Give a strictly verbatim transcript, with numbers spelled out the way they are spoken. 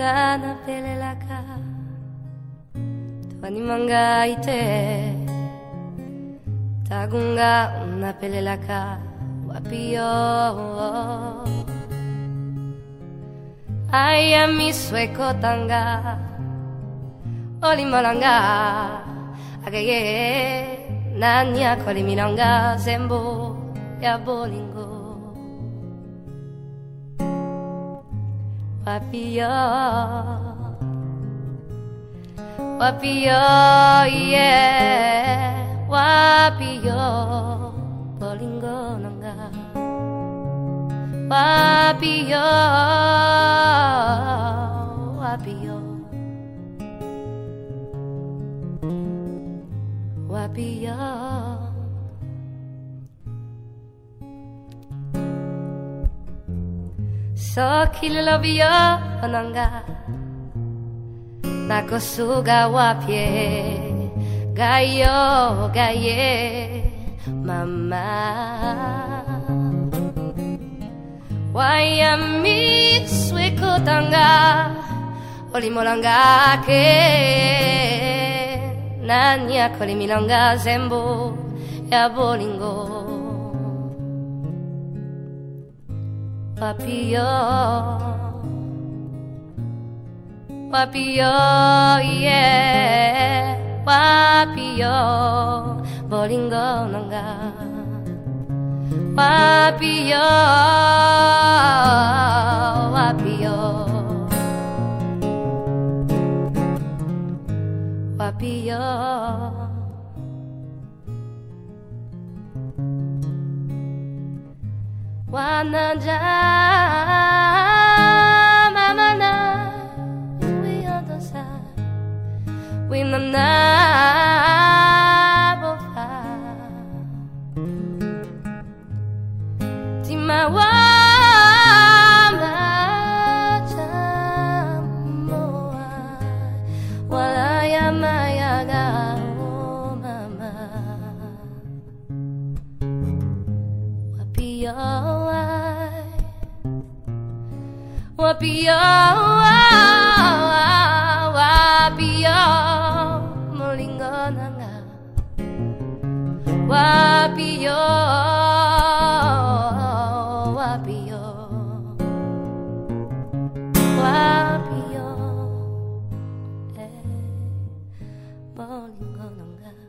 manga na pelelaka Tuani manga ite Tagunga na pelelaka Wapio Aya miswe kotanga Oli malanga Ageye Nanya koli milanga Zembo ya bolingo Wapio Wapio yeah Wapio bolingo nanga Wapio Wapio Wapio So kililobio onanga Nakosuga wapie Gayo gaye mama Wayami swekotanga Olimolanga ke Nanya kolimilanga zembo ya bolingo Wapio Wapio yeah Wapio bolingo nanga Wapio Wapio Wapio Wananja mama na we odosa we nana bofa timawa machamoa wala ya mayaga oh mama Wapio Wapio, wapio, molingo nanga. Wapio, wapio, wapio, eh, molingo nanga.